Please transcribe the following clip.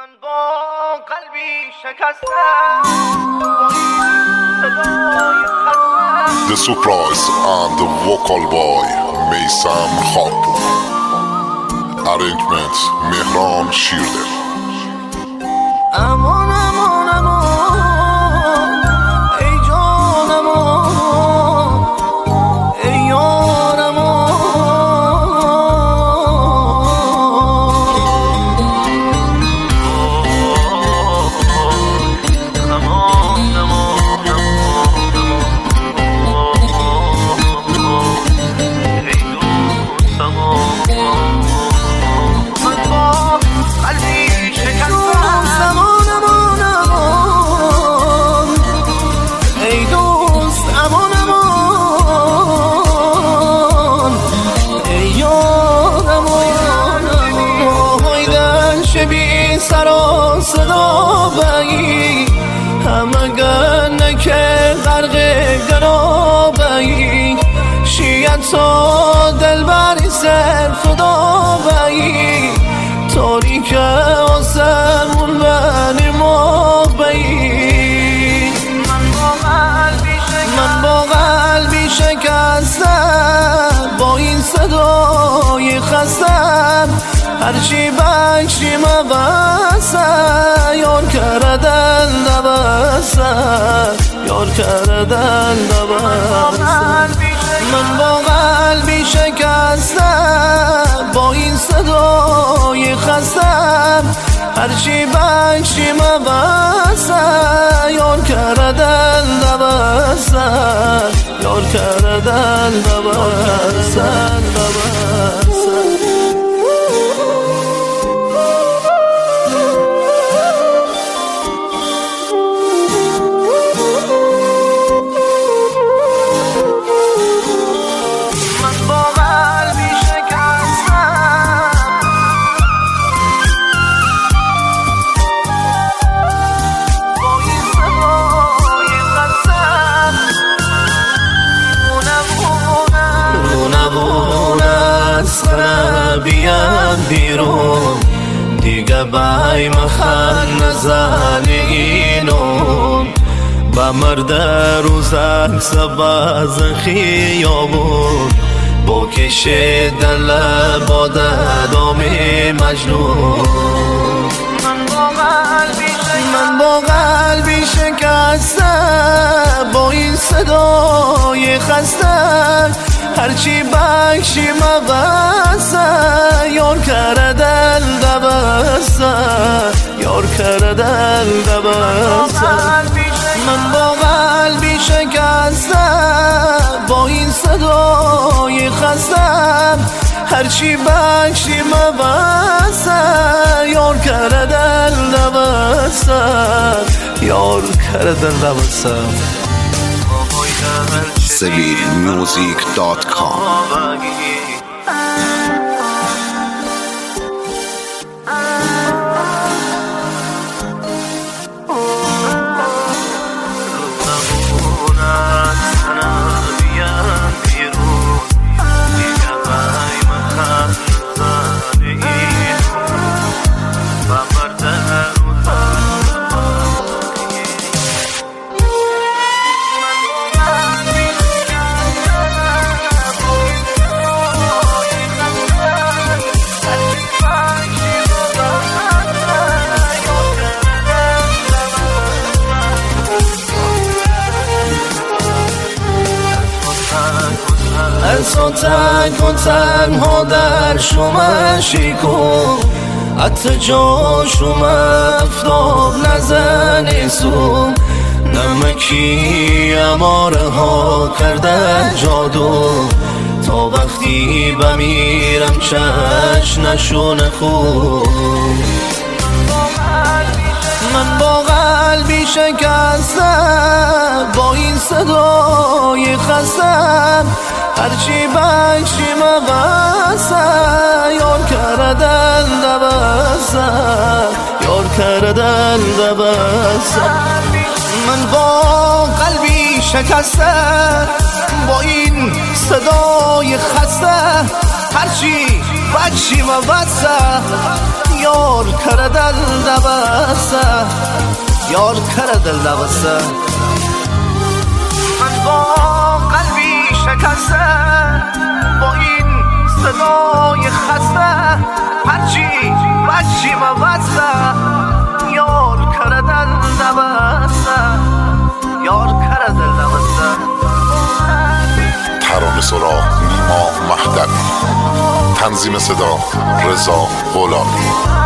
من با قلبی شکسته The Surprise and the Vocal Boy میثم خاکپور. Arrangement مهران شیردل. امان امان امان ای جان امان ای یار امان سر و صدا بایی همه گنه که غرق گنابایی شیعت تو دل بری سر خدا بایی تاریک آسمون بنی ما بایی من با قلبی شکستم با این صدای خستم هرچی بکشی مبسه یار کردن نبسه یار کردن نبسه من با قلبی شکستم با این صدای خستم هرچی بکشی مبسه یار کردن نبسه یار کردن نبسه بیام بیرون دیگه بای مخن نزن اینو با مرد روزک سباز خیابون با کشه دل باده دامی مجنون من با قلبی شکستم با این صدای خستم هرچی بکشی مبسه یار کردن دبسه یار کردن دبسه من با قلبی شکستم با این صدای خستم هرچی بکشی مبسه یار کردن دبسه یار کردن دبسه SaveMusic.com. از تو تنگ و تنها در شما شیکو حتی جاشوم افتاب نزنی سو نمکی اماره ها کرده جادو تا وقتی بمیرم چش نشونه خوب من با قلبی شکستم با این صدای خستم هرچی بکشی مبسه یار کردن دبسه یار کردن دبسه من با قلبی شکستم با این صدای خسته هرچی بکشی مبسه یار کردن دبسه نبسته یار کره دل نبسته من با قلبی شکسته با این صدای خسته هرچی بچی مبسته یار کره دل نبسته یار کره دل نبسته ترانه سرا نیما مهدوی، تنظیم صدا رضا غلامی.